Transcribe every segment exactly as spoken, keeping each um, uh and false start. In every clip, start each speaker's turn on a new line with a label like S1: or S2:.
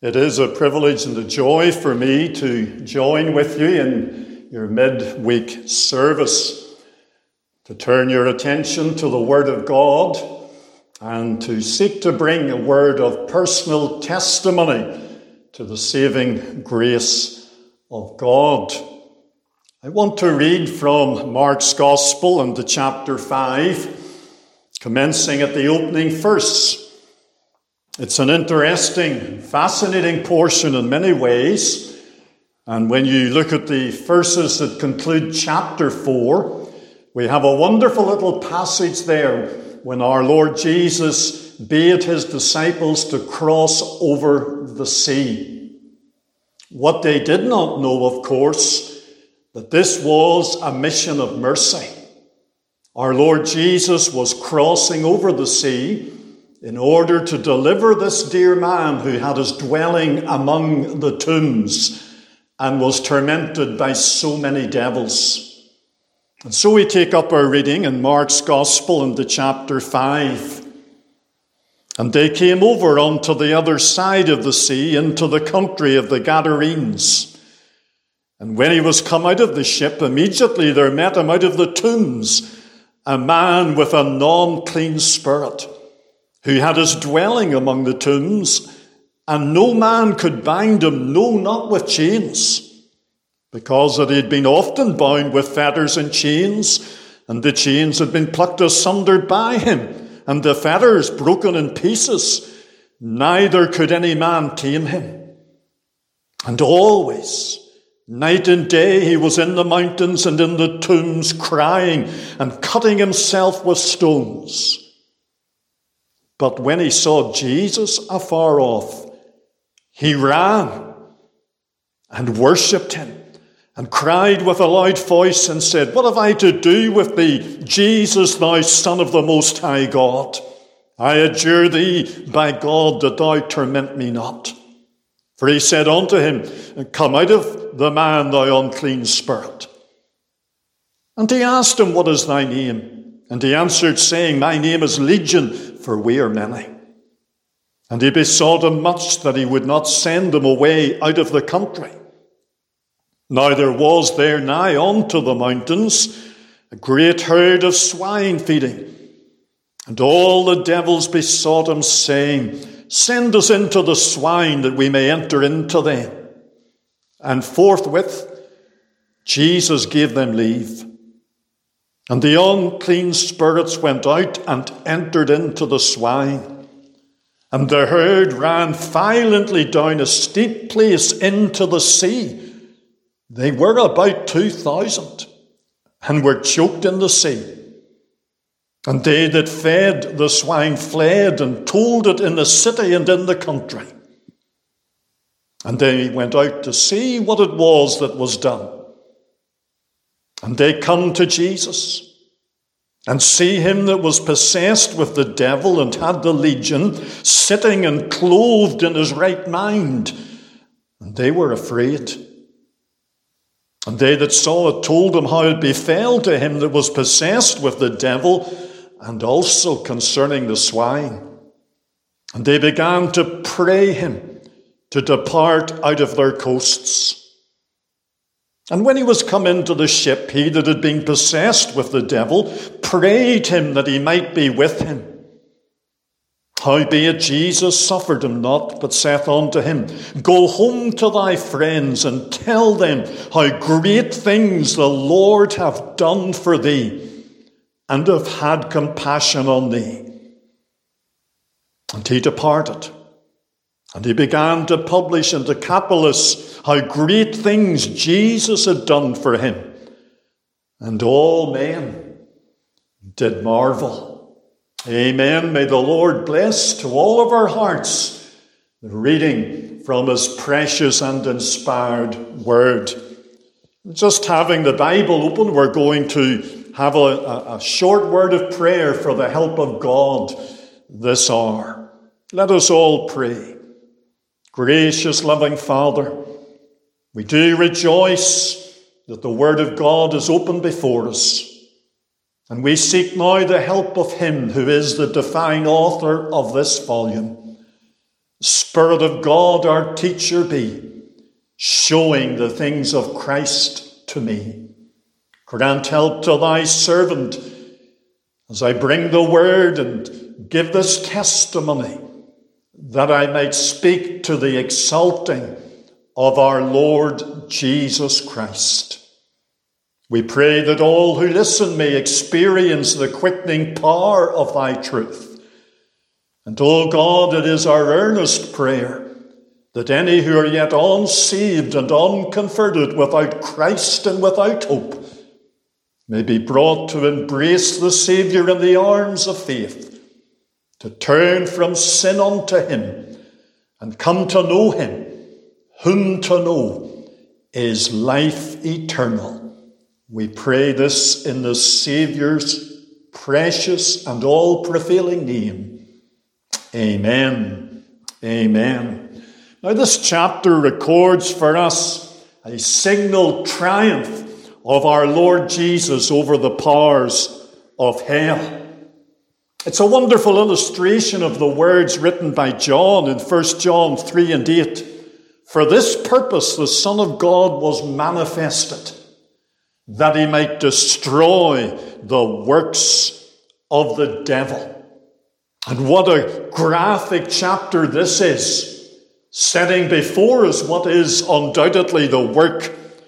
S1: It is a privilege and a joy for me to join with you in your midweek service, to turn your attention to the Word of God and to seek to bring a word of personal testimony to the saving grace of God. I want to read from Mark's Gospel and to chapter five, commencing at the opening verse. It's an interesting, fascinating portion in many ways. And when you look at the verses that conclude chapter four, we have a wonderful little passage there when our Lord Jesus bade his disciples to cross over the sea. What they did not know, of course, that this was a mission of mercy. Our Lord Jesus was crossing over the sea in order to deliver this dear man who had his dwelling among the tombs and was tormented by so many devils. And so we take up our reading in Mark's Gospel into chapter five. And they came over unto the other side of the sea, into the country of the Gadarenes. And when he was come out of the ship, immediately there met him out of the tombs a man with a non-clean spirit, who had his dwelling among the tombs, and no man could bind him, no, not with chains, because that he had been often bound with fetters and chains, and the chains had been plucked asunder by him, and the fetters broken in pieces. Neither could any man tame him. And always, night and day, he was in the mountains and in the tombs, crying and cutting himself with stones. But when he saw Jesus afar off, he ran and worshipped him and cried with a loud voice and said, What have I to do with thee, Jesus, thou Son of the Most High God? I adjure thee by God that thou torment me not. For he said unto him, Come out of the man, thou unclean spirit. And he asked him, What is thy name? And he answered, saying, My name is Legion, for we are many. And he besought him much that he would not send him away out of the country. Now there was there nigh unto the mountains a great herd of swine feeding. And all the devils besought him, saying, Send us into the swine, that we may enter into them. And forthwith Jesus gave them leave. And the unclean spirits went out and entered into the swine. And the herd ran violently down a steep place into the sea. They were about two thousand, and were choked in the sea. And they that fed the swine fled, and told it in the city and in the country. And they went out to see what it was that was done. And they come to Jesus, and see him that was possessed with the devil and had the legion, sitting and clothed in his right mind. And they were afraid. And they that saw it told him how it befell to him that was possessed with the devil, and also concerning the swine. And they began to pray him to depart out of their coasts. And when he was come into the ship, he that had been possessed with the devil prayed him that he might be with him. Howbeit Jesus suffered him not, but saith unto him, Go home to thy friends, and tell them how great things the Lord hath done for thee, and hath had compassion on thee. And he departed. And he began to publish in Decapolis how great things Jesus had done for him. And all men did marvel. Amen. May the Lord bless to all of our hearts the reading from his precious and inspired word. Just having the Bible open, we're going to have a, a short word of prayer for the help of God this hour. Let us all pray. Gracious, loving Father, we do rejoice that the Word of God is open before us. And we seek now the help of him who is the divine author of this volume. Spirit of God, our teacher, be, showing the things of Christ to me. Grant help to thy servant as I bring the word and give this testimony, that I might speak to the exalting of our Lord Jesus Christ. We pray that all who listen may experience the quickening power of thy truth. And, O God, it is our earnest prayer that any who are yet unsaved and unconverted, without Christ and without hope, may be brought to embrace the Saviour in the arms of faith, to turn from sin unto him and come to know him, whom to know is life eternal. We pray this in the Saviour's precious and all-prevailing name. Amen. Amen. Now, this chapter records for us a signal triumph of our Lord Jesus over the powers of hell. It's a wonderful illustration of the words written by John in First John three and eight. For this purpose the Son of God was manifested, that he might destroy the works of the devil. And what a graphic chapter this is, setting before us what is undoubtedly the work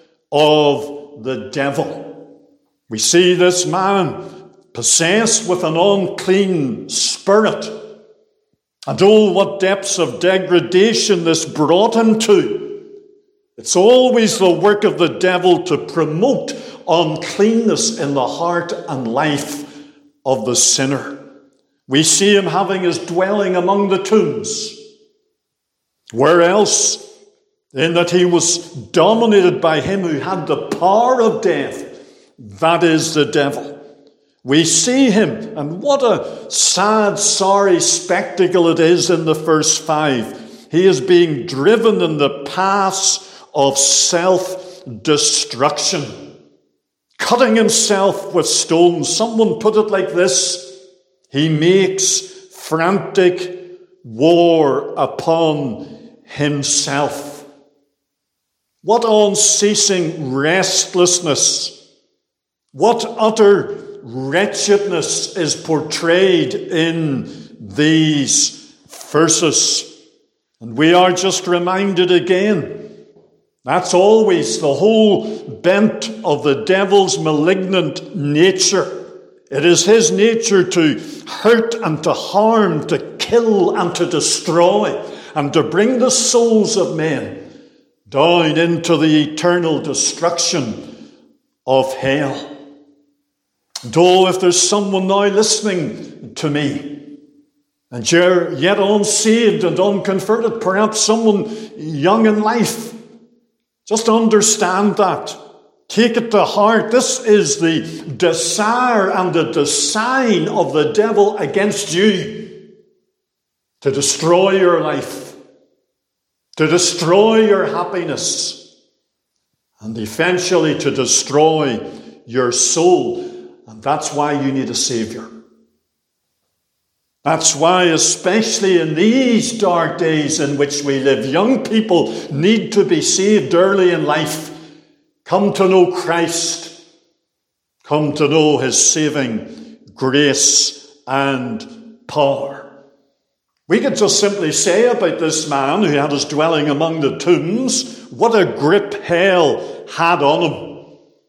S1: of the devil. We see this man possessed with an unclean spirit. And oh, what depths of degradation this brought him to. It's always the work of the devil to promote uncleanness in the heart and life of the sinner. We see him having his dwelling among the tombs. Where else? In that he was dominated by him who had the power of death. That is the devil. We see him, and what a sad, sorry spectacle it is in the verse five. He is being driven in the paths of self-destruction, cutting himself with stones. Someone put it like this: he makes frantic war upon himself. What unceasing restlessness, what utter wretchedness is portrayed in these verses. And we are just reminded again, that's always the whole bent of the devil's malignant nature. It is his nature to hurt and to harm, to kill and to destroy, and to bring the souls of men down into the eternal destruction of hell. And oh, if there's someone now listening to me, and you're yet unsaved and unconverted, perhaps someone young in life, just understand that. Take it to heart. This is the desire and the design of the devil against you, to destroy your life, to destroy your happiness, and eventually to destroy your soul. And that's why you need a Saviour. That's why, especially in these dark days in which we live, young people need to be saved early in life. Come to know Christ. Come to know his saving grace and power. We could just simply say about this man who had his dwelling among the tombs, what a grip hell had on him.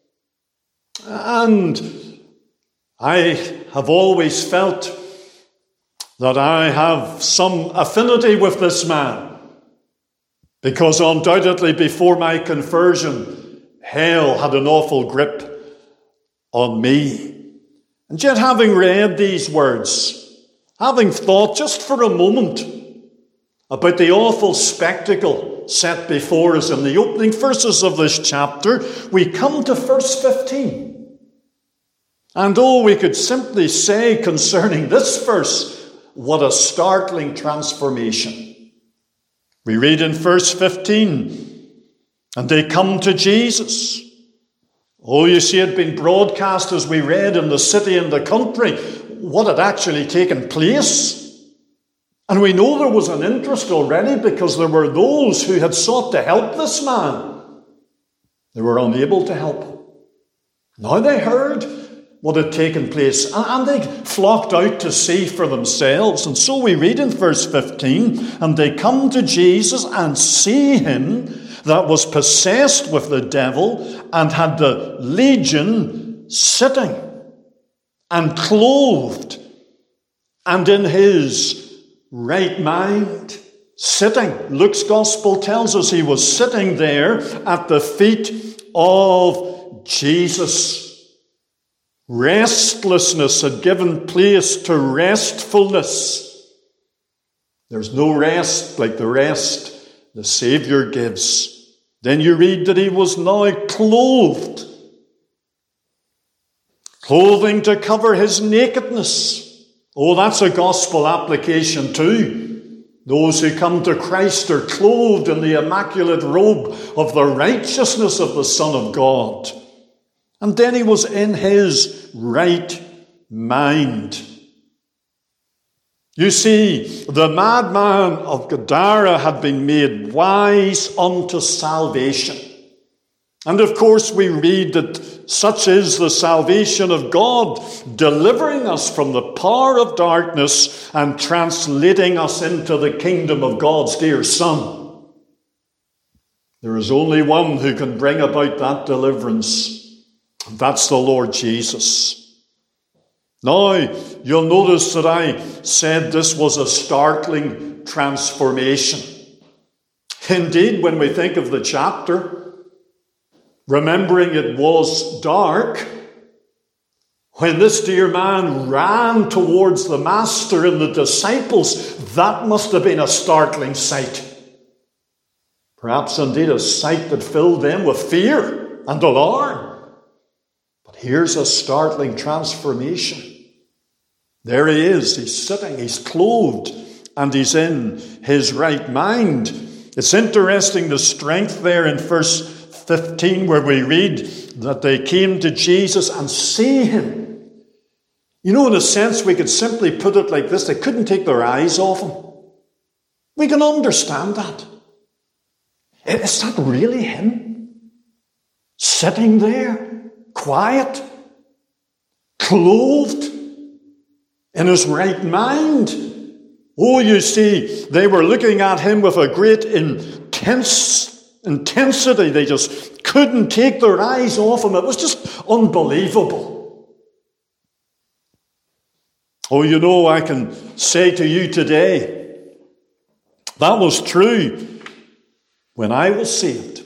S1: And I have always felt that I have some affinity with this man, because undoubtedly before my conversion, hell had an awful grip on me. And yet, having read these words, having thought just for a moment about the awful spectacle set before us in the opening verses of this chapter, we come to verse fifteen. And oh, we could simply say concerning this verse, what a startling transformation. We read in verse fifteen, and they come to Jesus. Oh, you see, it had been broadcast, as we read, in the city and the country, what had actually taken place. And we know there was an interest already because there were those who had sought to help this man. They were unable to help him. Now they heard what had taken place, and they flocked out to see for themselves. And so we read in verse fifteen, and they come to Jesus and see him that was possessed with the devil and had the legion sitting and clothed and in his right mind. Sitting. Luke's gospel tells us he was sitting there at the feet of Jesus. Restlessness had given place to restfulness. There's no rest like the rest the Savior gives. Then you read that he was now clothed. Clothing to cover his nakedness. Oh, that's a gospel application too. Those who come to Christ are clothed in the immaculate robe of the righteousness of the Son of God. And then he was in his right mind. You see, the madman of Gadara had been made wise unto salvation. And of course we read that such is the salvation of God, delivering us from the power of darkness and translating us into the kingdom of God's dear Son. There is only one who can bring about that deliverance. That's the Lord Jesus. Now, you'll notice that I said this was a startling transformation. Indeed, when we think of the chapter, remembering it was dark, when this dear man ran towards the Master and the disciples, that must have been a startling sight. Perhaps indeed a sight that filled them with fear and alarm. But here's a startling transformation. There he is, he's sitting, he's clothed, and he's in his right mind. It's interesting the strength there in verse fifteen where we read that they came to Jesus and see him. You know, in a sense, we could simply put it like this. They couldn't take their eyes off him. We can understand that. Is that really him? Sitting there, quiet, clothed, in his right mind. Oh, you see, they were looking at him with a great intense intensity. They just couldn't take their eyes off him. It was just unbelievable. Oh, you know, I can say to you today, that was true when I was saved.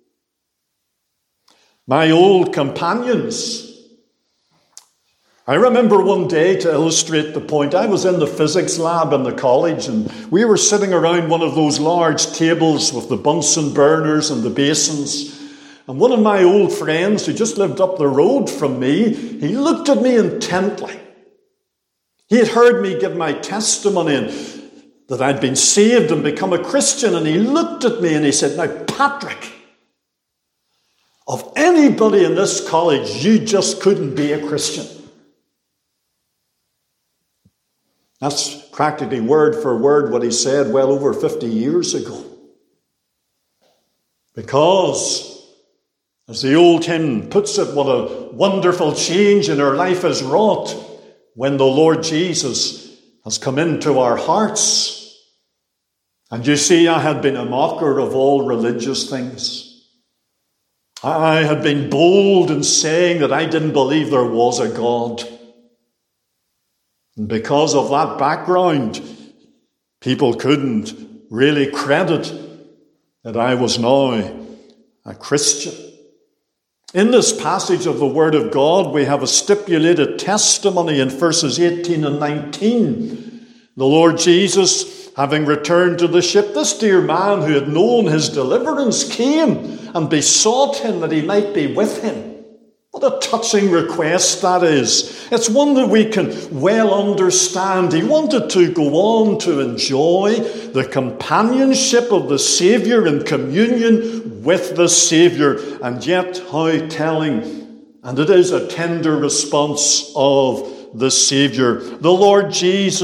S1: My old companions, I remember one day, to illustrate the point, I was in the physics lab in the college, and we were sitting around one of those large tables with the Bunsen burners and the basins. And one of my old friends who just lived up the road from me, he looked at me intently. He had heard me give my testimony and that I'd been saved and become a Christian, and he looked at me and he said, "Now, Patrick, of anybody in this college, you just couldn't be a Christian." That's practically word for word what he said well over fifty years ago. Because, as the old hymn puts it, what a wonderful change in our life is wrought when the Lord Jesus has come into our hearts. And you see, I had been a mocker of all religious things. I had been bold in saying that I didn't believe there was a God. And because of that background, people couldn't really credit that I was now a Christian. In this passage of the Word of God, we have a stipulated testimony in verses eighteen and nineteen. The Lord Jesus, having returned to the ship, this dear man who had known his deliverance came and besought him that he might be with him. What a touching request that is. It's one that we can well understand. He wanted to go on to enjoy the companionship of the Saviour in communion with the Saviour. And yet, how telling, and it is a tender response of the Saviour. The Lord Jesus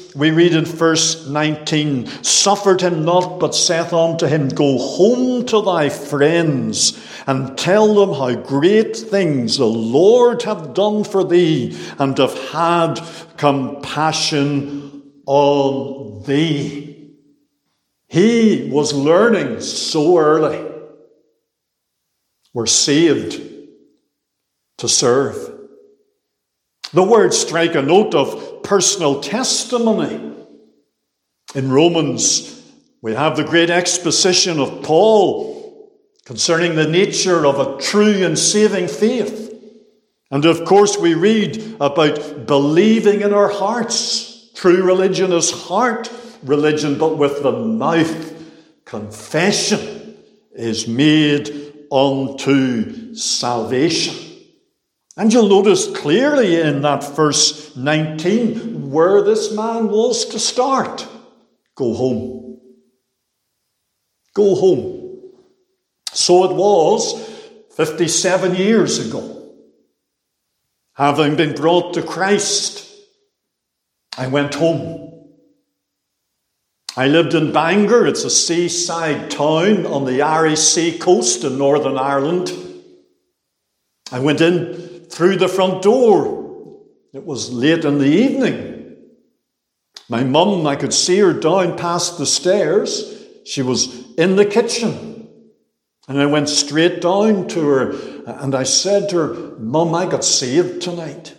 S1: we read in verse nineteen, suffered him not, but saith unto him, go home to thy friends, and tell them how great things the Lord hath done for thee, and hath had compassion on thee. He was learning so early. We're saved to serve. The words strike a note of personal testimony. In Romans, we have the great exposition of Paul concerning the nature of a true and saving faith. And of course, we read about believing in our hearts. True religion is heart religion, but with the mouth, confession is made unto salvation. And you'll notice clearly in that verse nineteen where this man was to start. Go home. Go home. So it was fifty-seven years ago. Having been brought to Christ, I went home. I lived in Bangor. It's a seaside town on the Arie Sea coast in Northern Ireland. I went in through the front door. It was late in the evening. My mum, I could see her down past the stairs. She was in the kitchen. And I went straight down to her and I said to her, Mum, I got saved tonight.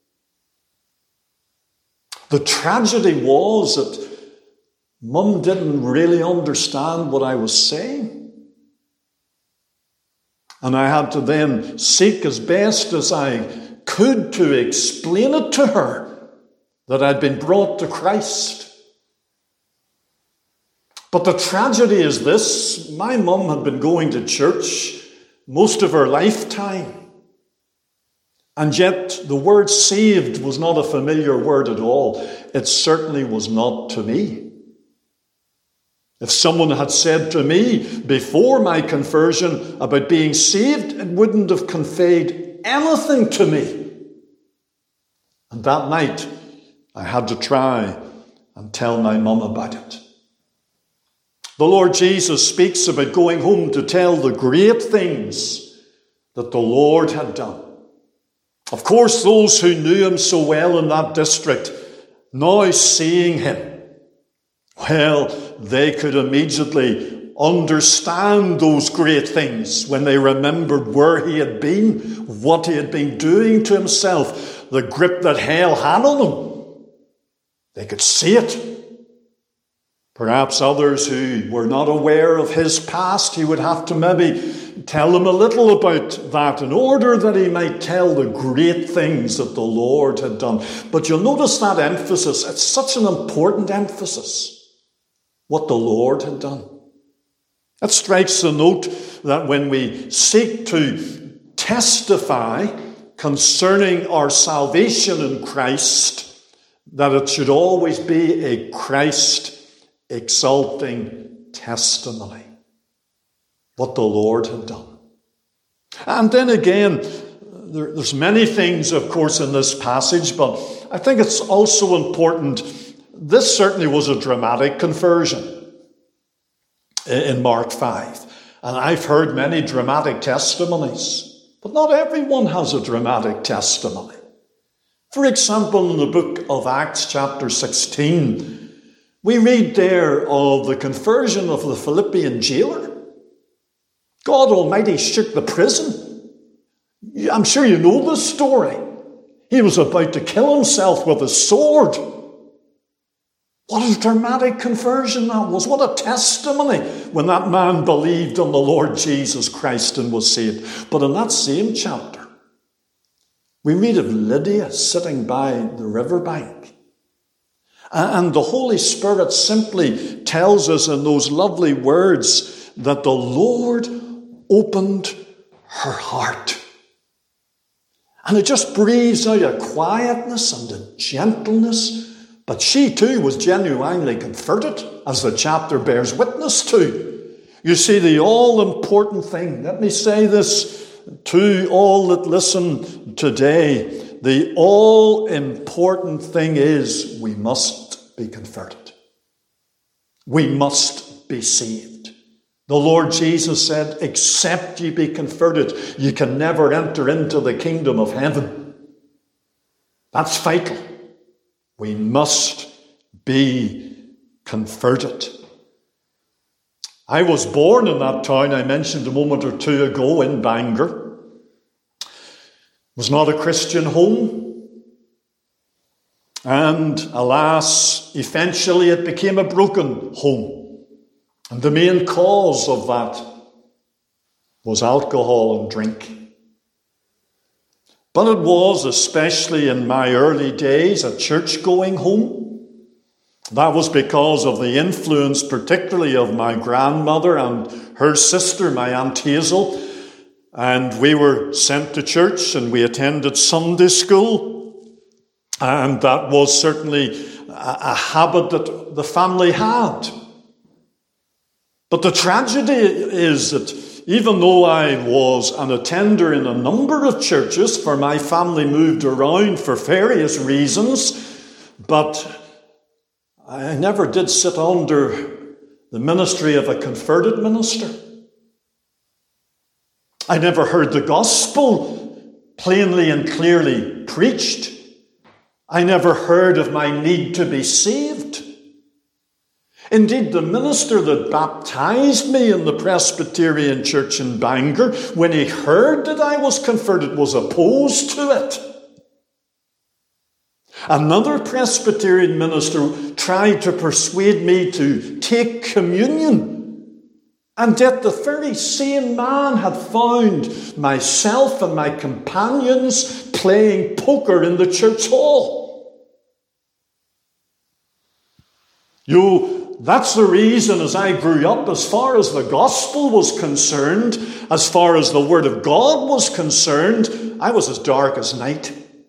S1: The tragedy was that Mum didn't really understand what I was saying. And I had to then seek as best as I could to explain it to her that I'd been brought to Christ. But the tragedy is this: my mum had been going to church most of her lifetime. And yet the word saved was not a familiar word at all. It certainly was not to me. If someone had said to me before my conversion about being saved, it wouldn't have conveyed anything to me. And that night, I had to try and tell my mum about it. The Lord Jesus speaks about going home to tell the great things that the Lord had done. Of course, those who knew him so well in that district, now seeing him, well, they could immediately understand those great things when they remembered where he had been, what he had been doing to himself, the grip that hell had on him. They could see it. Perhaps others who were not aware of his past, he would have to maybe tell them a little about that in order that he might tell the great things that the Lord had done. But you'll notice that emphasis. It's such an important emphasis. What the Lord had done. It strikes a note that when we seek to testify concerning our salvation in Christ, that it should always be a Christ-exalting testimony. What the Lord had done. And then again, there, there's many things, of course, in this passage, but I think it's also important. This certainly was a dramatic conversion in Mark five. And I've heard many dramatic testimonies, but not everyone has a dramatic testimony. For example, in the book of Acts chapter sixteen, we read there of the conversion of the Philippian jailer. God Almighty shook the prison. I'm sure you know this story. He was about to kill himself with a sword. What a dramatic conversion that was. What a testimony when that man believed on the Lord Jesus Christ and was saved. But in that same chapter, we read of Lydia sitting by the riverbank. And the Holy Spirit simply tells us in those lovely words that the Lord opened her heart. And it just breathes out a quietness and a gentleness. But she too was genuinely converted, as the chapter bears witness to. You see, the all-important thing, let me say this to all that listen today, the all-important thing is we must be converted. We must be saved. The Lord Jesus said, except ye be converted, you can never enter into the kingdom of heaven. That's vital. We must be converted. I was born in that town I mentioned a moment or two ago in Bangor. It was not a Christian home. And alas, eventually it became a broken home. And the main cause of that was alcohol and drink. But it was, especially in my early days, a church-going home. That was because of the influence, particularly of my grandmother and her sister, my Aunt Hazel. And we were sent to church and we attended Sunday school. And that was certainly a, a habit that the family had. But the tragedy is that even though I was an attender in a number of churches, for my family moved around for various reasons, but I never did sit under the ministry of a converted minister. I never heard the gospel plainly and clearly preached. I never heard of my need to be saved. Indeed, the minister that baptized me in the Presbyterian church in Bangor, when he heard that I was converted, was opposed to it. Another Presbyterian minister tried to persuade me to take communion. And yet the very same man had found myself and my companions playing poker in the church hall. You That's the reason, as I grew up, as far as the gospel was concerned, as far as the word of God was concerned, I was as dark as night.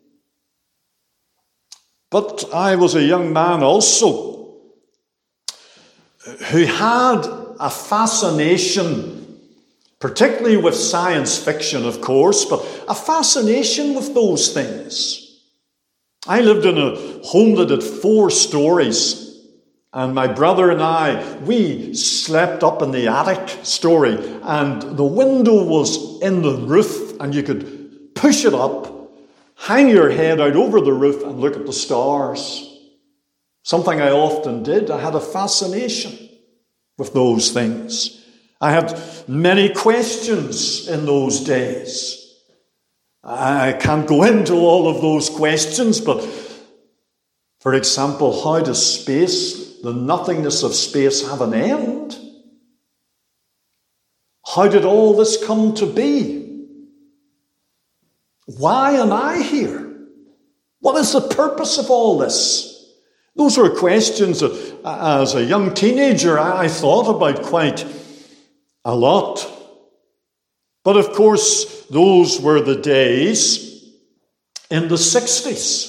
S1: But I was a young man also who had a fascination, particularly with science fiction, of course, but a fascination with those things. I lived in a home that had four stories. And my brother and I, we slept up in the attic story, and the window was in the roof, and you could push it up, hang your head out over the roof and look at the stars. Something I often did. I had a fascination with those things. I had many questions in those days. I can't go into all of those questions, but for example, how does space, the nothingness of space, have an end? How did all this come to be? Why am I here? What is the purpose of all this? Those were questions that, as a young teenager, I thought about quite a lot. But of course, those were the days in the sixties.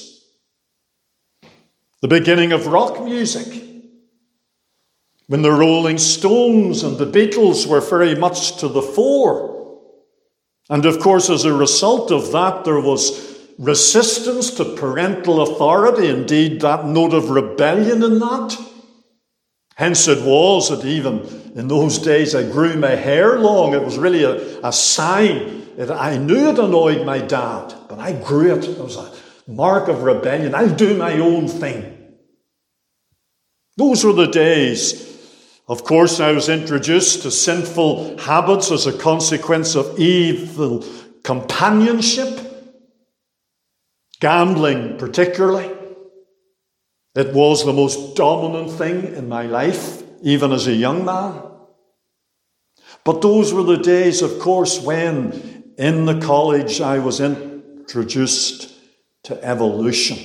S1: The beginning of rock music, when the Rolling Stones and the Beatles were very much to the fore. And of course, as a result of that, there was resistance to parental authority, indeed that note of rebellion in that. Hence it was that even in those days I grew my hair long. It was really a, a sign. It, I knew it annoyed my dad, but I grew it. It was a mark of rebellion. I'll do my own thing. Those were the days. Of course, I was introduced to sinful habits as a consequence of evil companionship. Gambling, particularly. It was the most dominant thing in my life, even as a young man. But those were the days, of course, when in the college I was introduced to evolution.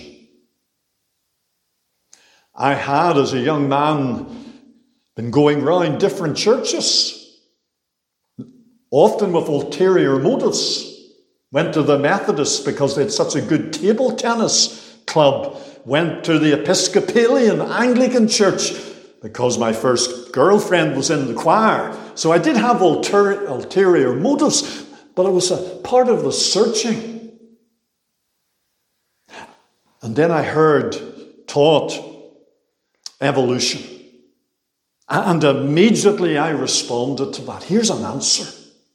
S1: I had, as a young man, been going round different churches, often with ulterior motives. Went to the Methodists because they had such a good table tennis club. Went to the Episcopalian Anglican church because my first girlfriend was in the choir. So I did have ulter- ulterior motives, but it was a part of the searching. And then I heard taught evolution. And immediately I responded to that. Here's an answer.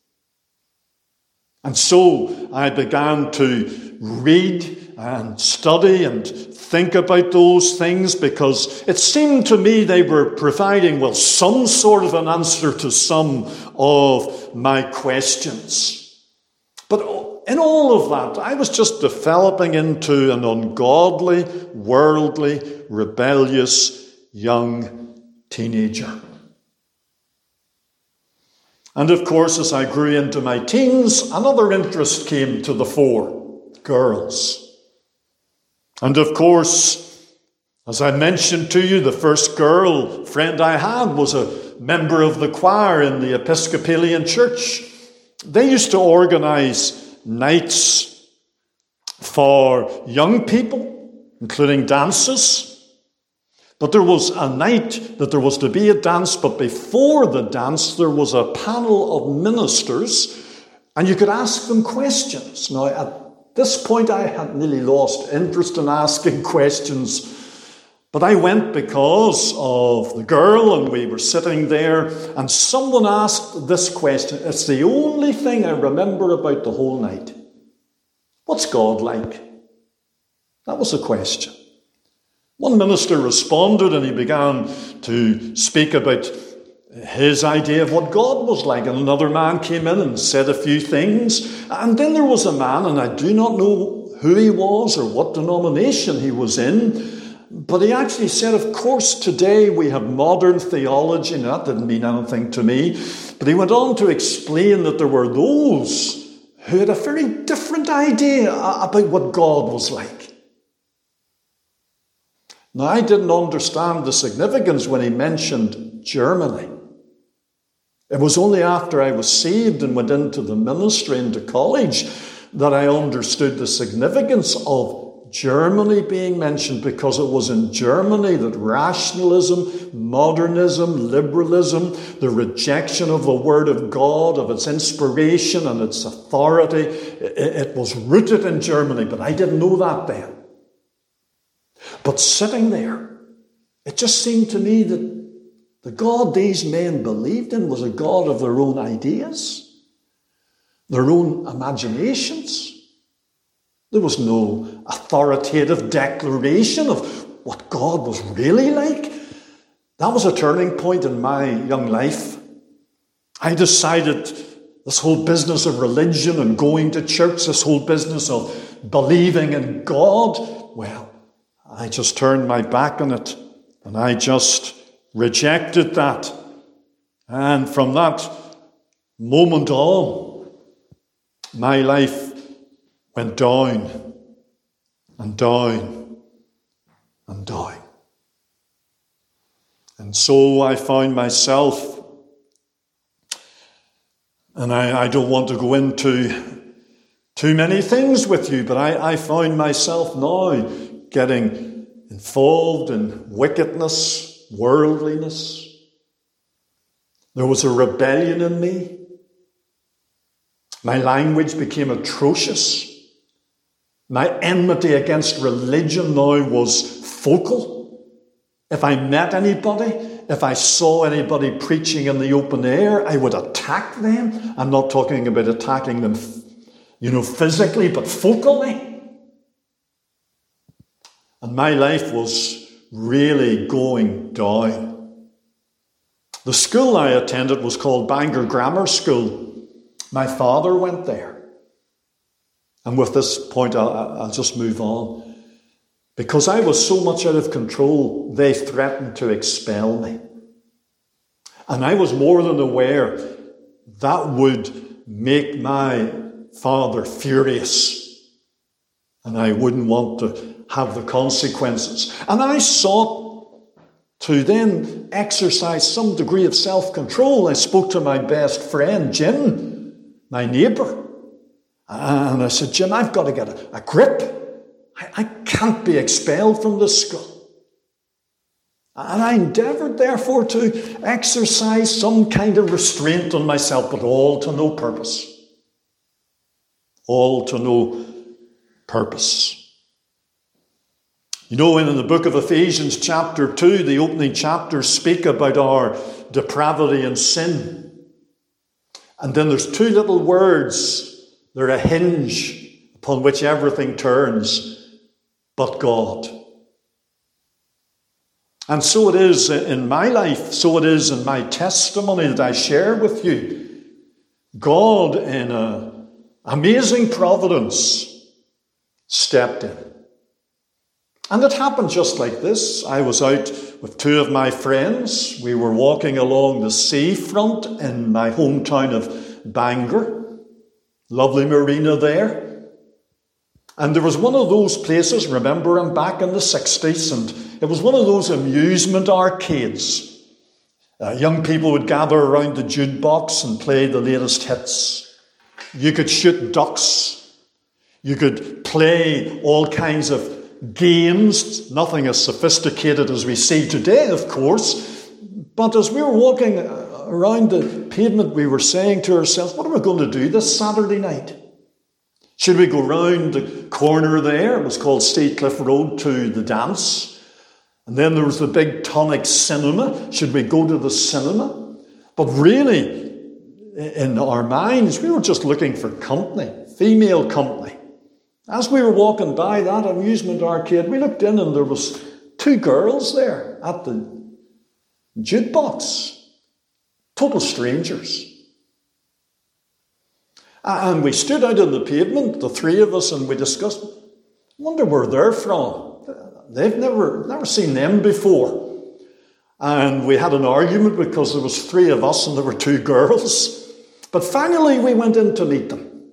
S1: And so I began to read and study and think about those things, because it seemed to me they were providing, well, some sort of an answer to some of my questions. But in all of that, I was just developing into an ungodly, worldly, rebellious young teenager. And of course, as I grew into my teens, another interest came to the fore: girls. And of course, as I mentioned to you, the first girl friend I had was a member of the choir in the Episcopalian Church. They used to organize nights for young people, including dances. But there was a night that there was to be a dance, but before the dance there was a panel of ministers, and you could ask them questions. Now, at this point I had nearly lost interest in asking questions, but I went because of the girl, and we were sitting there, and someone asked this question. It's the only thing I remember about the whole night. What's God like? That was the question. One minister responded, and he began to speak about his idea of what God was like. And another man came in and said a few things. And then there was a man, and I do not know who he was or what denomination he was in, but he actually said, of course, today we have modern theology. And that didn't mean anything to me. But he went on to explain that there were those who had a very different idea about what God was like. Now, I didn't understand the significance when he mentioned Germany. It was only after I was saved and went into the ministry, into college, that I understood the significance of Germany being mentioned, because it was in Germany that rationalism, modernism, liberalism, the rejection of the Word of God, of its inspiration and its authority, it was rooted in Germany, but I didn't know that then. But sitting there, it just seemed to me that the God these men believed in was a God of their own ideas, their own imaginations. There was no authoritative declaration of what God was really like. That was a turning point in my young life. I decided this whole business of religion and going to church, this whole business of believing in God, well, I just turned my back on it, and I just rejected that. And from that moment on, my life went down and down and down. And so I found myself, and I, I don't want to go into too many things with you, but I, I found myself now getting involved in wickedness, worldliness. There was a rebellion in me. My language became atrocious. My enmity against religion now was focal. If I met anybody, if I saw anybody preaching in the open air, I would attack them. I'm not talking about attacking them, you know, physically, but focally. And my life was really going down. The school I attended was called Bangor Grammar School. My father went there. And with this point, I'll, I'll just move on. Because I was so much out of control, they threatened to expel me. And I was more than aware that would make my father furious. And I wouldn't want to have the consequences. And I sought to then exercise some degree of self-control. I spoke to my best friend, Jim, my neighbour. And I said, Jim, I've got to get a, a grip. I, I can't be expelled from this school. And I endeavoured, therefore, to exercise some kind of restraint on myself, but all to no purpose. All to no purpose. You know, in the book of Ephesians chapter two, the opening chapters speak about our depravity and sin. And then there's two little words. They're a hinge upon which everything turns, but God. And so it is in my life, so it is in my testimony that I share with you. God, in an amazing providence, stepped in. And it happened just like this. I was out with two of my friends. We were walking along the seafront in my hometown of Bangor. Lovely marina there. And there was one of those places, remember, I'm back in the sixties, and it was one of those amusement arcades. Uh, young people would gather around the jukebox and play the latest hits. You could shoot ducks. You could play all kinds of games, nothing as sophisticated as we see today, of course. But as we were walking around the pavement, we were saying to ourselves, what are we going to do this Saturday night? Should we go round the corner there? It was called Steecliffe Road, to the dance. And then there was the big tonic cinema. Should we go to the cinema? But really, in our minds, we were just looking for company, female company. As we were walking by that amusement arcade, we looked in and there was two girls there at the jukebox. Total strangers. And we stood out on the pavement, the three of us, and we discussed, wonder where they're from. They've never, never seen them before. And we had an argument because there was three of us and there were two girls. But finally we went in to meet them.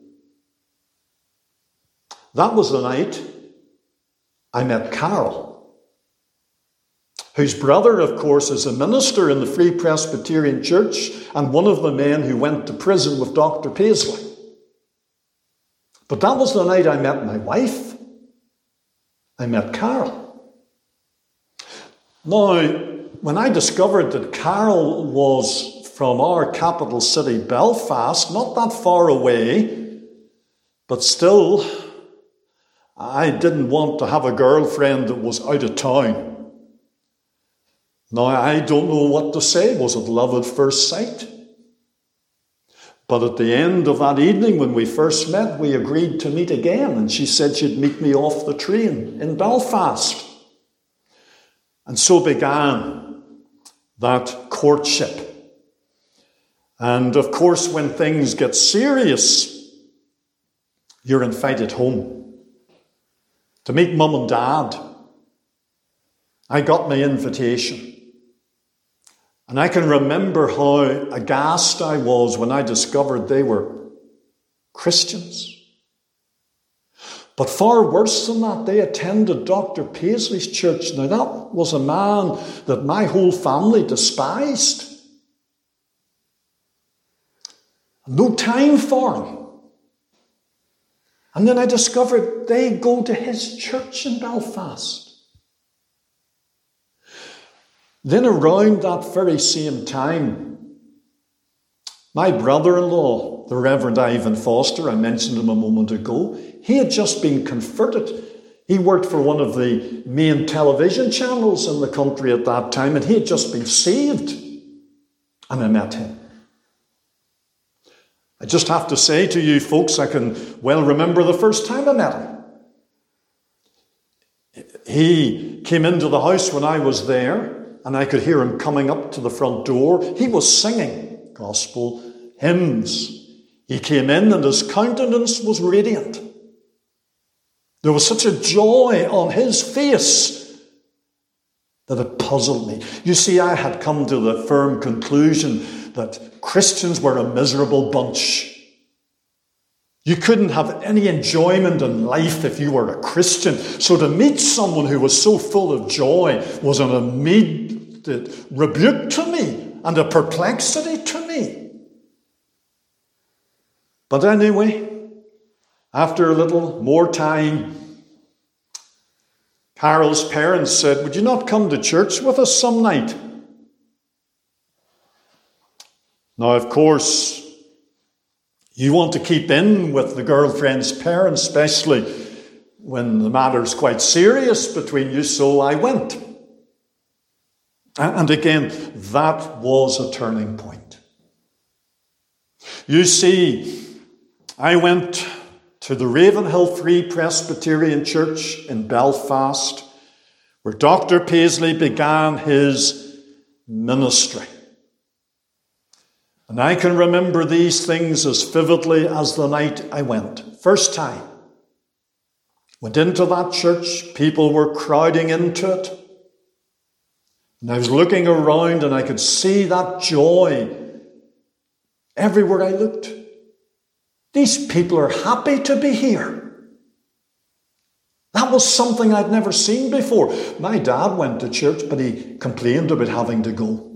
S1: That was the night I met Carol, whose brother, of course, is a minister in the Free Presbyterian Church and one of the men who went to prison with Doctor Paisley. But that was the night I met my wife. I met Carol. Now, when I discovered that Carol was from our capital city, Belfast, not that far away, but still, I didn't want to have a girlfriend that was out of town. Now, I don't know what to say. Was it love at first sight? But at the end of that evening, when we first met, we agreed to meet again. And she said she'd meet me off the train in Belfast. And so began that courtship. And of course, when things get serious, you're invited home to meet mum and dad. I got my invitation. And I can remember how aghast I was when I discovered they were Christians. But far worse than that, they attended Doctor Paisley's church. Now that was a man that my whole family despised. No time for him. And then I discovered they go to his church in Belfast. Then around that very same time, my brother-in-law, the Reverend Ivan Foster, I mentioned him a moment ago, he had just been converted. He worked for one of the main television channels in the country at that time, and he had just been saved. And I met him. I just have to say to you folks, I can well remember the first time I met him. He came into the house when I was there, and I could hear him coming up to the front door. He was singing gospel hymns. He came in and his countenance was radiant. There was such a joy on his face that it puzzled me. You see, I had come to the firm conclusion that Christians were a miserable bunch. You couldn't have any enjoyment in life if you were a Christian. So to meet someone who was so full of joy was an immediate rebuke to me and a perplexity to me. But anyway, after a little more time, Carol's parents said, would you not come to church with us some night? Now, of course, you want to keep in with the girlfriend's parents, especially when the matter's quite serious between you, so I went. And again, that was a turning point. You see, I went to the Ravenhill Free Presbyterian Church in Belfast, where Doctor Paisley began his ministry. And I can remember these things as vividly as the night I went. First time. Went into that church. People were crowding into it. And I was looking around and I could see that joy everywhere I looked. These people are happy to be here. That was something I'd never seen before. My dad went to church, but he complained about having to go.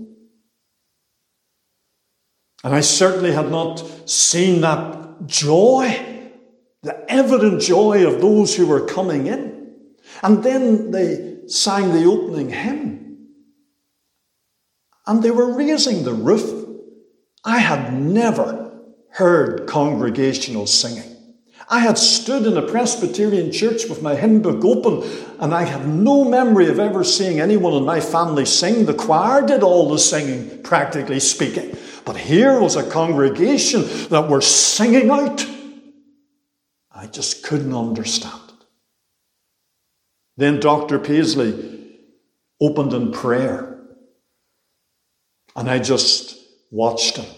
S1: And I certainly had not seen that joy, the evident joy of those who were coming in. And then they sang the opening hymn. And they were raising the roof. I had never heard congregational singing. I had stood in a Presbyterian church with my hymn book open, and I have no memory of ever seeing anyone in my family sing. The choir did all the singing, practically speaking. But here was a congregation that were singing out. I just couldn't understand it. Then Doctor Paisley opened in prayer. And I just watched him.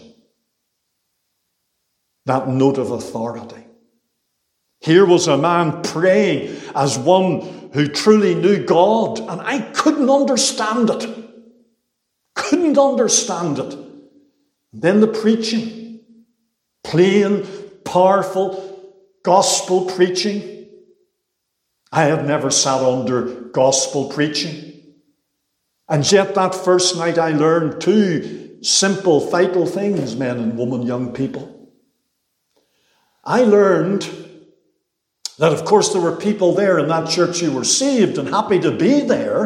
S1: That note of authority. Here was a man praying as one who truly knew God. And I couldn't understand it. Couldn't understand it. Then the preaching, plain, powerful, gospel preaching. I had never sat under gospel preaching. And yet that first night I learned two simple, vital things, men and women, young people. I learned that, of course, there were people there in that church who were saved and happy to be there.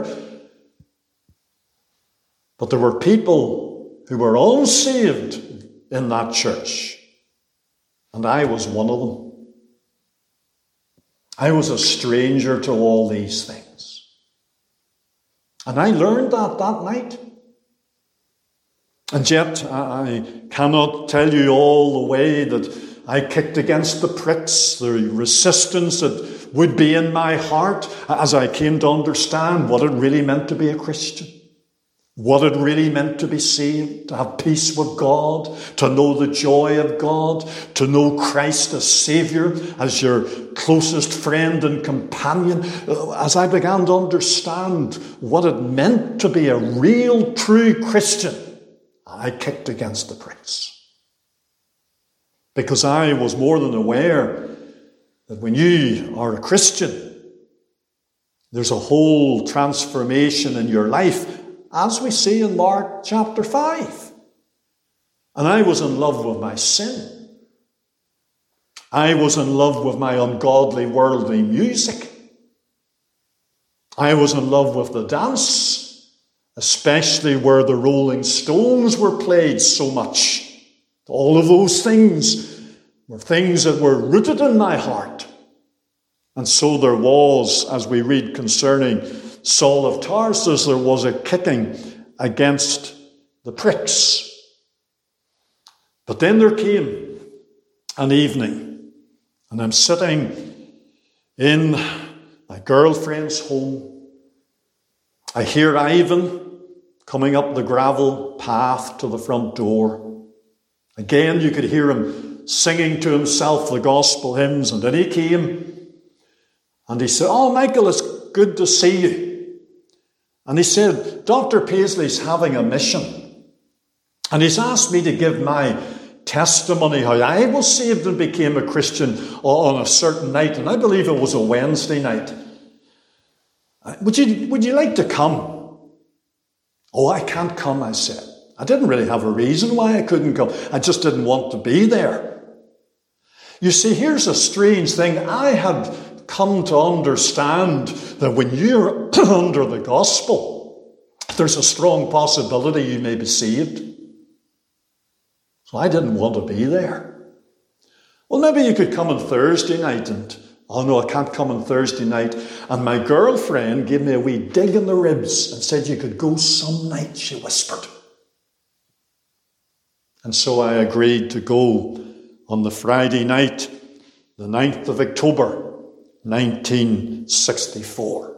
S1: But there were people who were unsaved in that church. And I was one of them. I was a stranger to all these things. And I learned that that night. And yet, I cannot tell you all the way that I kicked against the pricks, the resistance that would be in my heart as I came to understand what it really meant to be a Christian. What it really meant to be saved, to have peace with God, to know the joy of God, to know Christ as Saviour, as your closest friend and companion. As I began to understand what it meant to be a real, true Christian, I kicked against the pricks. Because I was more than aware that when you are a Christian, there's a whole transformation in your life, as we see in Mark chapter five. And I was in love with my sin. I was in love with my ungodly, worldly music. I was in love with the dance, especially where the Rolling Stones were played so much. All of those things were things that were rooted in my heart. And so there was, as we read concerning Saul of Tarsus, there was a kicking against the pricks. But then there came an evening, and I'm sitting in my girlfriend's home. I hear Ivan coming up the gravel path to the front door. Again, you could hear him singing to himself the gospel hymns, and then he came and he said, "Oh, Michael, it's good to see you." And he said, "Doctor Paisley's having a mission. And he's asked me to give my testimony how I was saved and became a Christian on a certain night." And I believe it was a Wednesday night. Would you, would you like to come? "Oh, I can't come," I said. I didn't really have a reason why I couldn't come. I just didn't want to be there. You see, here's a strange thing. I had come to understand that when you're under the gospel, there's a strong possibility you may be saved. So I didn't want to be there. Well, maybe you could come on Thursday night and Oh no, I can't come on Thursday night. And my girlfriend gave me a wee dig in the ribs and said you could go some night, she whispered. And so I agreed to go on the Friday night, the ninth of October, nineteen sixty-four.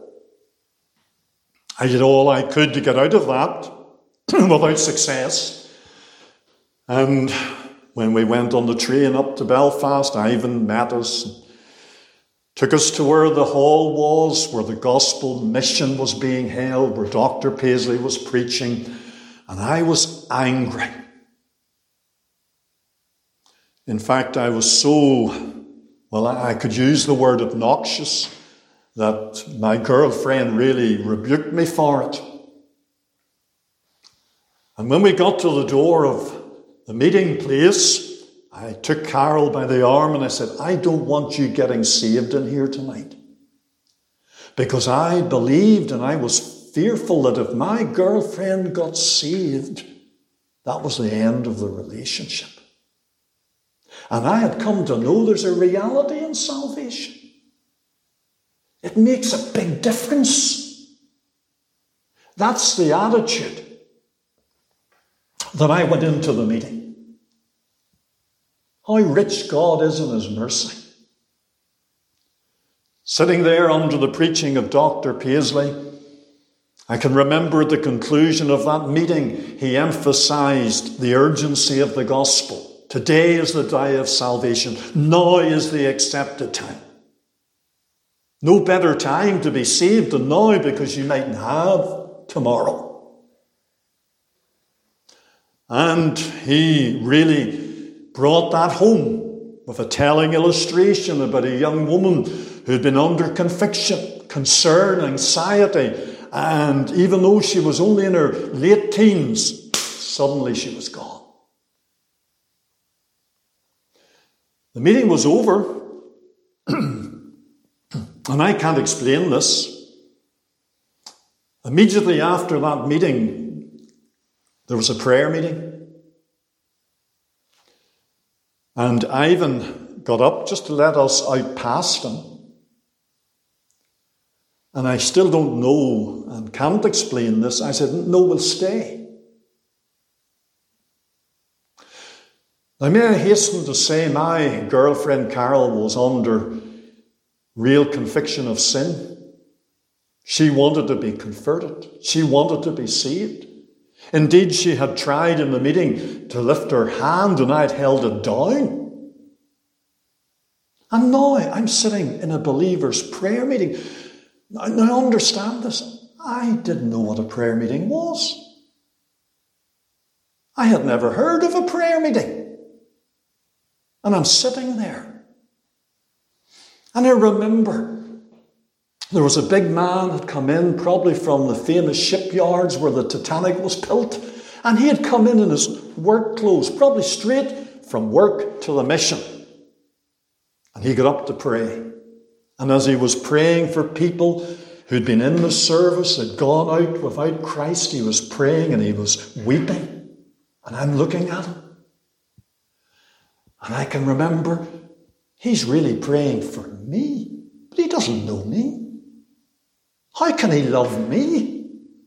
S1: I did all I could to get out of that without success. And when we went on the train up to Belfast, Ivan met us, took us to where the hall was, where the gospel mission was being held, where Doctor Paisley was preaching, and I was angry. In fact, I was so, well, I could use the word obnoxious, that my girlfriend really rebuked me for it. And when we got to the door of the meeting place, I took Carol by the arm and I said, I don't want you getting saved in here tonight. Because I believed and I was fearful that if my girlfriend got saved, that was the end of the relationship. And I had come to know there's a reality in salvation. It makes a big difference. That's the attitude that I went into the meeting. How rich God is in his mercy. Sitting there under the preaching of Doctor Paisley, I can remember at the conclusion of that meeting, he emphasized the urgency of the gospel. Today is the day of salvation. Now is the accepted time. No better time to be saved than now, because you mightn't have tomorrow. And he really brought that home with a telling illustration about a young woman who had been under conviction, concern, anxiety, and even though she was only in her late teens, suddenly she was gone. The meeting was over. And I can't explain this. Immediately after that meeting, there was a prayer meeting. And Ivan got up just to let us out past him. And I still don't know and can't explain this. I said, no, we'll stay. Now, may I hasten to say my girlfriend Carol was under real conviction of sin. She wanted to be converted. She wanted to be saved. Indeed, she had tried in the meeting to lift her hand and I had held it down. And now I'm sitting in a believer's prayer meeting. Now understand this. I didn't know what a prayer meeting was. I had never heard of a prayer meeting. And I'm sitting there. And I remember there was a big man had come in, probably from the famous shipyards where the Titanic was built. And he had come in in his work clothes, probably straight from work to the mission. And he got up to pray. And as he was praying for people who'd been in the service, had gone out without Christ, he was praying and he was weeping. And I'm looking at him. And I can remember he's really praying for me, but he doesn't know me. How can he love me?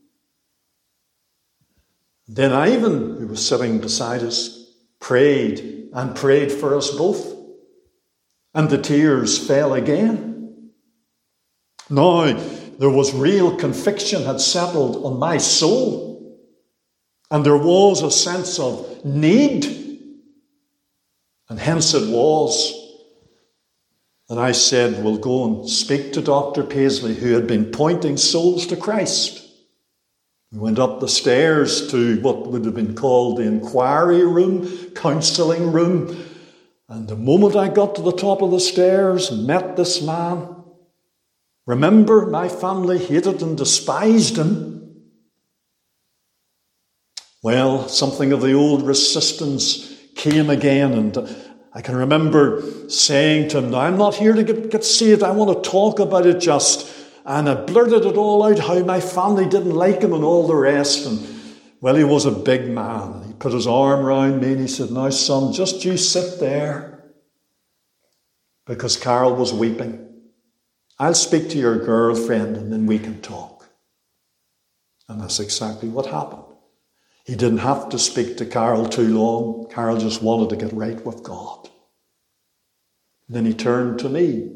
S1: Then Ivan, who was sitting beside us, prayed and prayed for us both. And the tears fell again. Now, there was real conviction had settled on my soul. And there was a sense of need. And hence it was that I said, we'll go and speak to Doctor Paisley, who had been pointing souls to Christ. We went up the stairs to what would have been called the inquiry room, counselling room. And the moment I got to the top of the stairs and met this man, remember, my family hated and despised him. Well, something of the old resistance came again, and I can remember saying to him, now, I'm not here to get, get saved. I want to talk about it just. And I blurted it all out, how my family didn't like him and all the rest. And, well, he was a big man. He put his arm around me and he said, now, son, just you sit there. Because Carol was weeping. I'll speak to your girlfriend and then we can talk. And that's exactly what happened. He didn't have to speak to Carol too long. Carol just wanted to get right with God. Then he turned to me.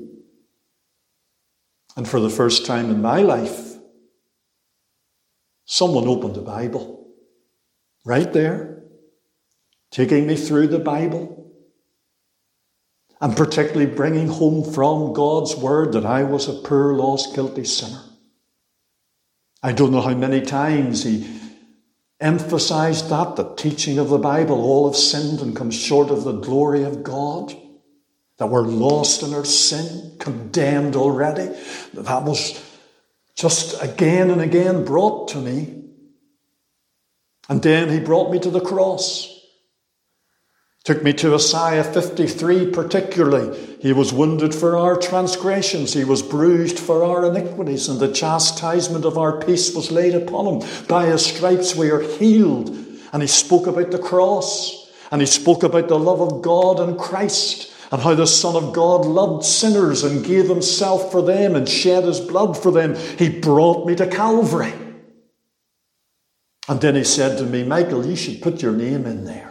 S1: And for the first time in my life, someone opened the Bible. Right there. Taking me through the Bible. And particularly bringing home from God's word that I was a poor, lost, guilty sinner. I don't know how many times he emphasized that, the teaching of the Bible, all have sinned and come short of the glory of God. That we're lost in our sin, condemned already. That was just again and again brought to me. And then he brought me to the cross. Took me to Isaiah fifty-three particularly. He was wounded for our transgressions. He was bruised for our iniquities. And the chastisement of our peace was laid upon him. By his stripes we are healed. And he spoke about the cross. And he spoke about the love of God in Christ. And how the Son of God loved sinners and gave himself for them and shed his blood for them. He brought me to Calvary. And then he said to me, Michael, you should put your name in there.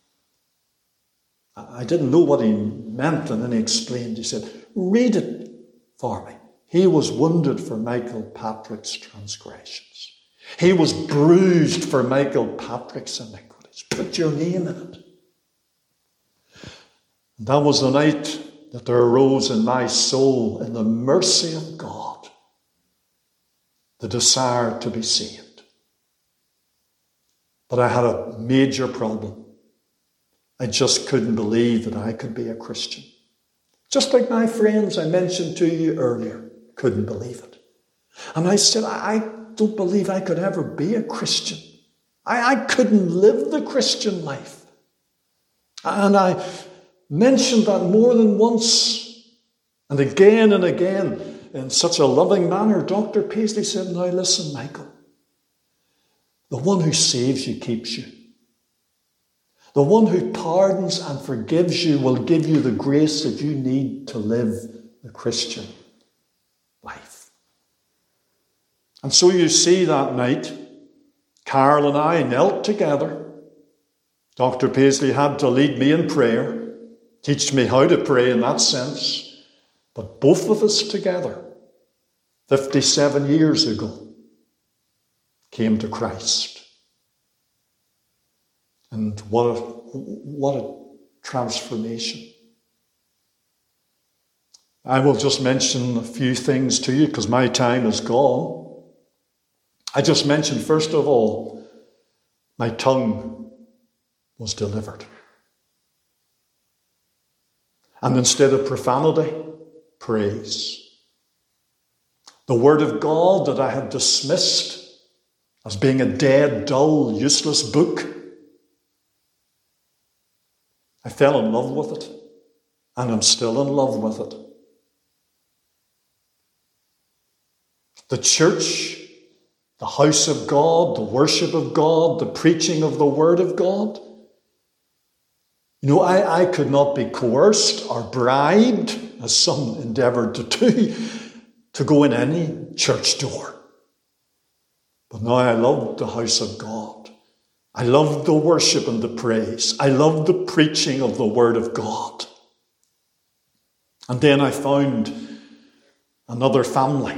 S1: I didn't know what he meant, and then he explained. He said, read it for me. He was wounded for Michael Patrick's transgressions. He was bruised for Michael Patrick's iniquities. Put your name in it. And that was the night that there arose in my soul, in the mercy of God, the desire to be saved. But I had a major problem. I just couldn't believe that I could be a Christian. Just like my friends I mentioned to you earlier, couldn't believe it. And I said, I don't believe I could ever be a Christian. I, I couldn't live the Christian life. And I mentioned that more than once. And again and again, in such a loving manner, Doctor Paisley said, now listen, Michael. The one who saves you keeps you. The one who pardons and forgives you will give you the grace that you need to live the Christian life. And so you see that night, Carol and I knelt together. Doctor Paisley had to lead me in prayer, teach me how to pray in that sense. But both of us together, fifty-seven years ago, came to Christ. And what a, what a transformation. I will just mention a few things to you because my time is gone. I just mentioned, first of all, my tongue was delivered. And instead of profanity, praise. The word of God that I had dismissed as being a dead, dull, useless book, I fell in love with it, and I'm still in love with it. The church, the house of God, the worship of God, the preaching of the word of God. You know, I, I could not be coerced or bribed, as some endeavoured to do, to go in any church door. But now I love the house of God. I love the worship and the praise. I love the preaching of the word of God. And then I found another family.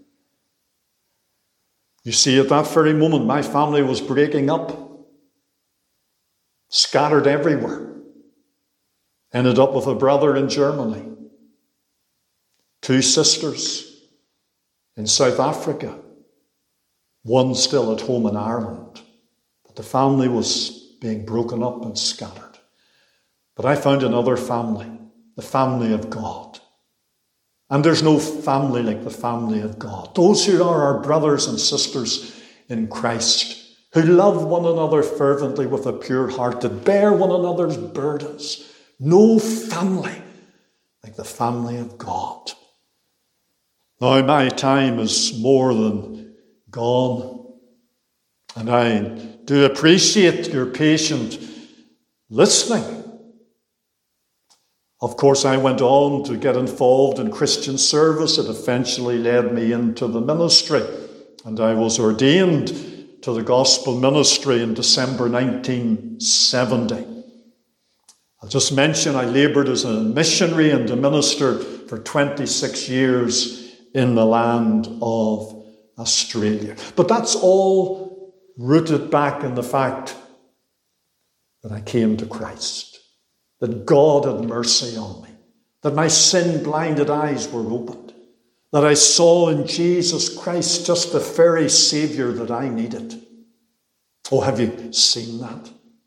S1: You see, at that very moment, my family was breaking up, scattered everywhere. Ended up with a brother in Germany, two sisters in South Africa, one still at home in Ireland. But the family was being broken up and scattered. But I found another family, the family of God. And there's no family like the family of God. Those who are our brothers and sisters in Christ, who love one another fervently with a pure heart, that bear one another's burdens. No family like the family of God. Now my time is more than gone, and I do appreciate your patient listening. Of course, I went on to get involved in Christian service. It eventually led me into the ministry, and I was ordained to the gospel ministry in December nineteen seventy. I'll just mention I laboured as a missionary and a minister for twenty-six years in the land of Australia. But that's all rooted back in the fact that I came to Christ. That God had mercy on me, that my sin-blinded eyes were opened, that I saw in Jesus Christ just the very Saviour that I needed. Oh, have you seen that?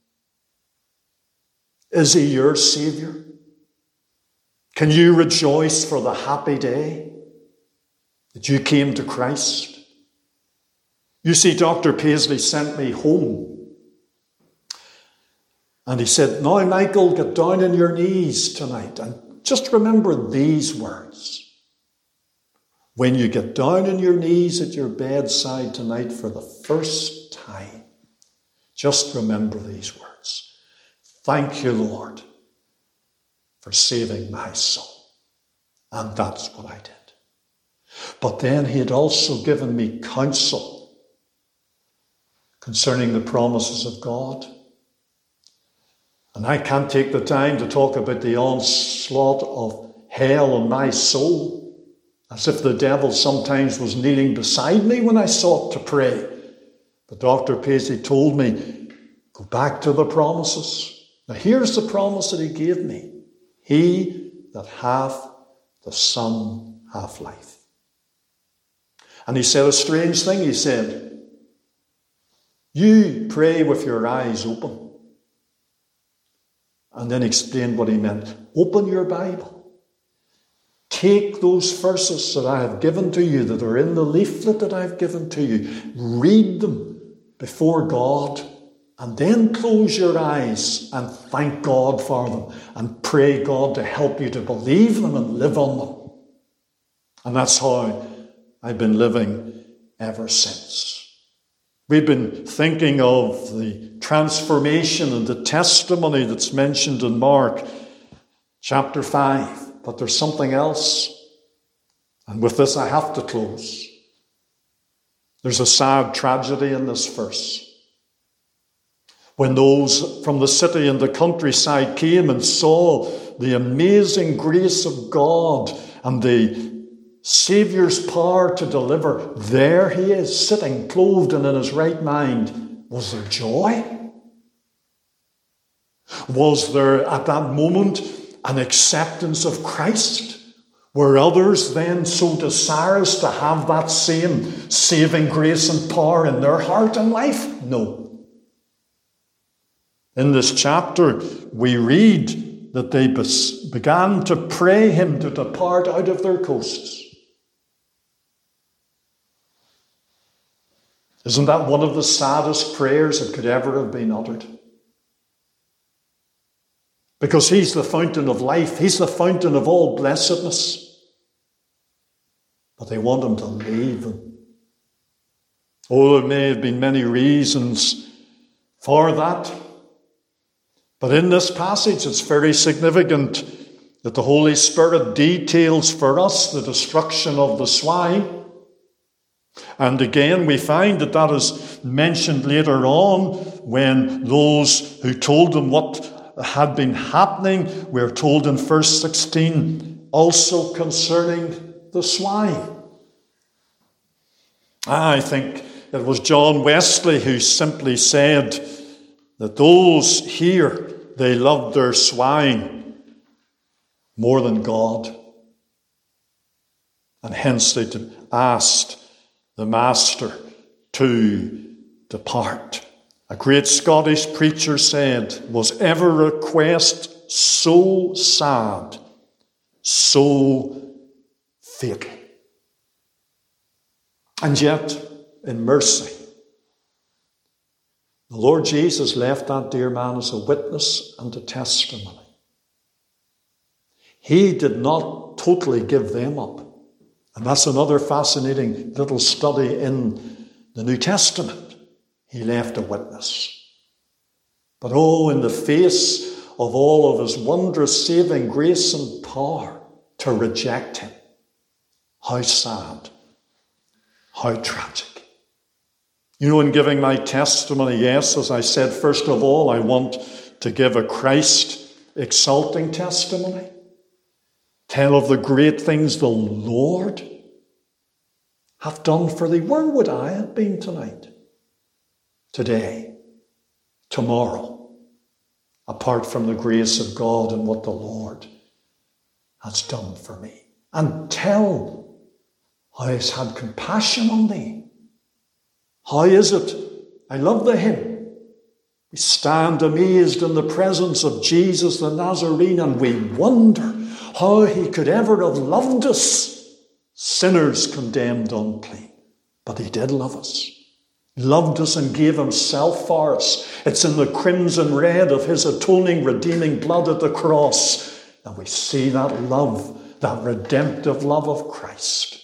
S1: Is he your Saviour? Can you rejoice for the happy day that you came to Christ? You see, Doctor Paisley sent me home. And he said, now, Michael, get down on your knees tonight and just remember these words. When you get down on your knees at your bedside tonight for the first time, just remember these words. Thank you, Lord, for saving my soul. And that's what I did. But then he had also given me counsel concerning the promises of God. And I can't take the time to talk about the onslaught of hell on my soul, as if the devil sometimes was kneeling beside me when I sought to pray. But Doctor Paisley told me, go back to the promises. Now here's the promise that he gave me. He that hath the Son hath life. And he said a strange thing. He said, you pray with your eyes open. And then explained what he meant. Open your Bible. Take those verses that I have given to you, that are in the leaflet that I've given to you. Read them before God. And then close your eyes and thank God for them. And pray God to help you to believe them and live on them. And that's how I've been living ever since. We've been thinking of the transformation and the testimony that's mentioned in Mark chapter five. But there's something else. And with this I have to close. There's a sad tragedy in this verse. When those from the city and the countryside came and saw the amazing grace of God and the Saviour's power to deliver, there he is, sitting, clothed and in his right mind. Was there joy? Was there at that moment an acceptance of Christ? Were others then so desirous to have that same saving grace and power in their heart and life? No. In this chapter, we read that they began to pray him to depart out of their coasts. Isn't that one of the saddest prayers that could ever have been uttered? Because he's the fountain of life. He's the fountain of all blessedness. But they want him to leave them. Oh, there may have been many reasons for that. But in this passage, it's very significant that the Holy Spirit details for us the destruction of the swine. And again, we find that that is mentioned later on when those who told them what had been happening, we're told in verse sixteen, also concerning the swine. I think it was John Wesley who simply said that those here, they loved their swine more than God. And hence they asked the master to depart. A great Scottish preacher said, was ever request so sad, so fatal? And yet, in mercy, the Lord Jesus left that dear man as a witness and a testimony. He did not totally give them up. And that's another fascinating little study in the New Testament. He left a witness. But oh, in the face of all of his wondrous saving grace and power, to reject him. How sad. How tragic. You know, in giving my testimony, yes, as I said, first of all, I want to give a Christ-exalting testimony. Tell of the great things the Lord hath done for thee. Where would I have been tonight, today, tomorrow, apart from the grace of God and what the Lord has done for me? And tell how he's had compassion on thee. How is it? I love the hymn. We stand amazed in the presence of Jesus the Nazarene, and we wonder how he could ever have loved us, sinners condemned unclean. But he did love us. He loved us and gave himself for us. It's in the crimson red of his atoning, redeeming blood at the cross that we see that love, that redemptive love of Christ.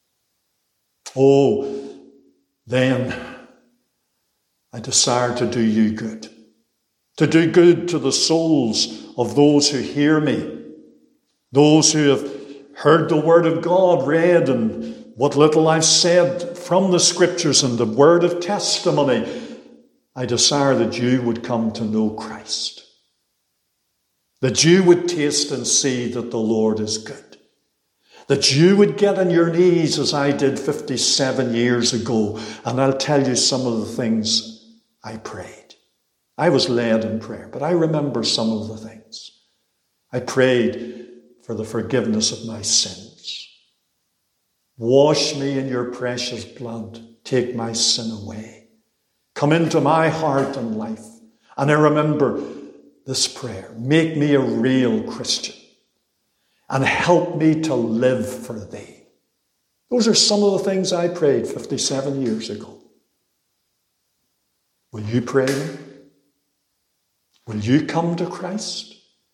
S1: Oh, then I desire to do you good, to do good to the souls of those who hear me, those who have heard the word of God read and what little I've said from the scriptures and the word of testimony. I desire that you would come to know Christ, that you would taste and see that the Lord is good, that you would get on your knees as I did fifty-seven years ago. And I'll tell you some of the things I prayed. I was led in prayer, but I remember some of the things. I prayed for the forgiveness of my sins. Wash me in your precious blood. Take my sin away. Come into my heart and life. And I remember this prayer. Make me a real Christian. And help me to live for thee. Those are some of the things I prayed fifty-seven years ago. Will you pray them? Will you come to Christ?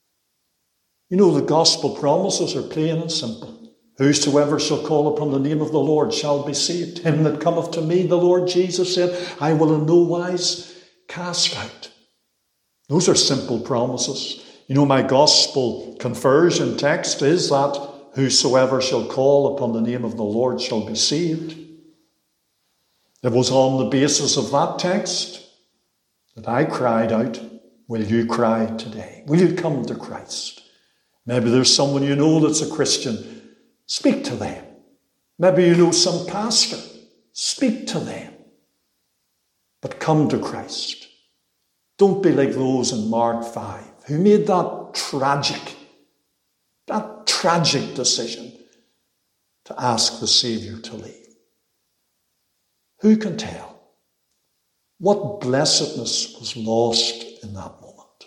S1: You know, the gospel promises are plain and simple. Whosoever shall call upon the name of the Lord shall be saved. Him that cometh to me, the Lord Jesus said, I will in no wise cast out. Those are simple promises. You know, my gospel conversion text is that whosoever shall call upon the name of the Lord shall be saved. It was on the basis of that text that I cried out, will you cry today? Will you come to Christ? Maybe there's someone you know that's a Christian. Speak to them. Maybe you know some pastor. Speak to them. But come to Christ. Don't be like those in Mark five who made that tragic, that tragic decision to ask the Saviour to leave. Who can tell what blessedness was lost in that moment?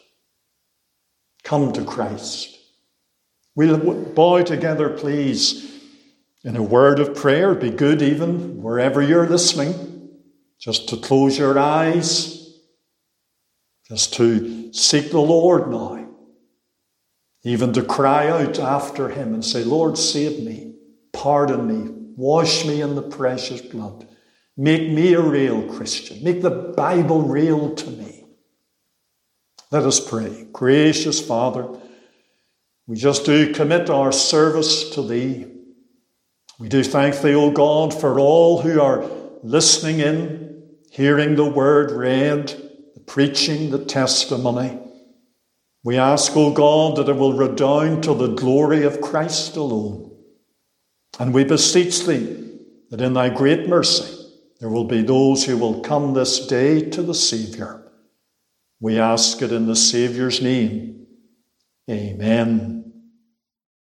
S1: Come to Christ. We'll bow together, please, in a word of prayer. Be good even wherever you're listening, just to close your eyes, just to seek the Lord now, even to cry out after him and say, Lord, save me, pardon me, wash me in the precious blood, make me a real Christian, make the Bible real to me. Let us pray. Gracious Father, we just do commit our service to thee. We do thank thee, O God, for all who are listening in, hearing the word read, preaching, the testimony. We ask, O God, that it will redound to the glory of Christ alone. And we beseech thee that in thy great mercy there will be those who will come this day to the Saviour. We ask it in the Saviour's name. Amen.